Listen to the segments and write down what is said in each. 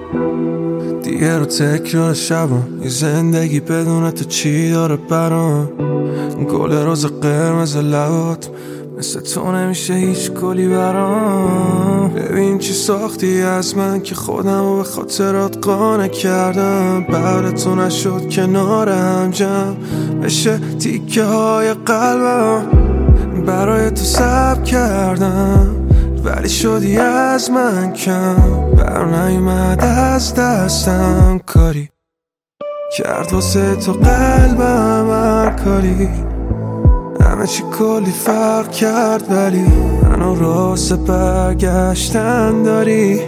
دیگه رو تکرار شبم، یه زندگی بدون تو چی داره برام؟ گل روز قرمز لبات مثل تو نمیشه هیچ گلی برام. ببین چی ساختی از من که خودم رو به خاطرات قانع کردم. بعد تو نشد کنار هم جمع بشه تیکه های قلبم. برای تو صبر کردم ولی شدی از من کم. بر نیومد از دستم کاری کرد واسه تو قلبم هر کاری. همه چی کلی فرق کرد ولی منو راست برگشتن داری.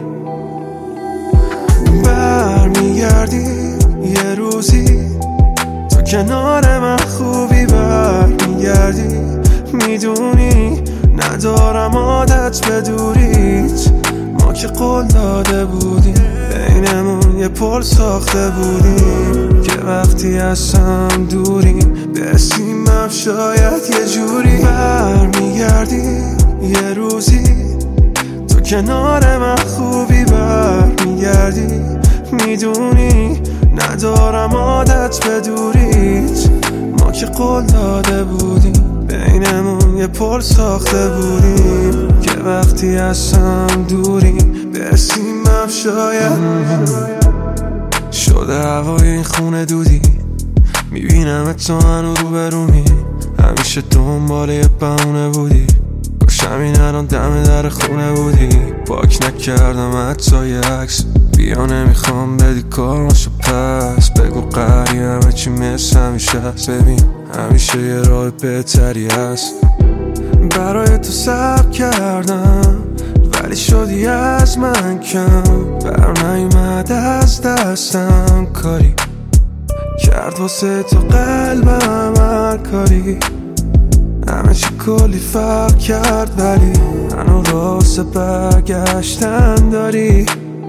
برمیگردی یه روزی تو کنار من خوبی. برمیگردی میدونی ندارم عادت به دوریت. ما که قول داده بودیم بینمون یه پل ساخته بودیم که وقتی از هم دوریم برسیم شاید یه جوری. برمیگردی یه روزی تو کنار من خوبی. برمیگردی میدونی ندارم عادت به دوریت. ما که قول داده بودیم بینمون یه پل ساخته بودیم که وقتی از هم دوریم برسیم شاید. شده هوای این خونه دودی میبینم تو هنو رو برومی. همیشه دنبال یه بهونه بودی گوشم این الان دم در خونه بودی. پاک نکردم حتی یه عکس بیا نمیخوام بدی کارماشو پس. بگو قری همه چی مثل همیشه هست. ببین همیشه یه راه بهتری هست. برای تو صبر کردم ولی شدی از من کم. بر نیومد از دستم کاری کرد واسه تو قلبم هر کاری. همه چی کلی فرق کرد ولی منو راست برگشتن داری.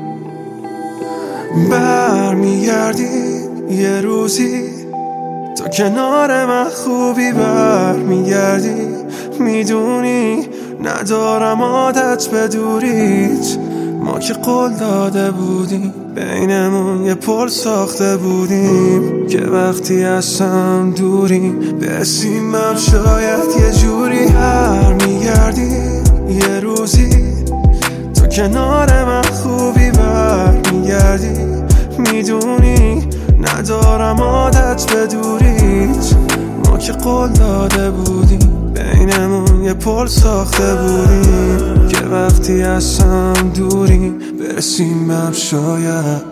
برمیگردی یه روزی تو کنار من خوبی. برمیگردی میدونی ندارم عادت به دوریت. ما که قول داده بودیم بینمون یه پل ساخته بودیم که وقتی از هم دوریم برسیم شاید یه جوری. برمیگردی یه روزی تو کنار من خوبی. برمیگردی میدونی ندارم عادت به دوریت. ما که قول داده بودیم بینمون یه پل ساخته بودیم که وقتی از هم دوریم برسیم شاید.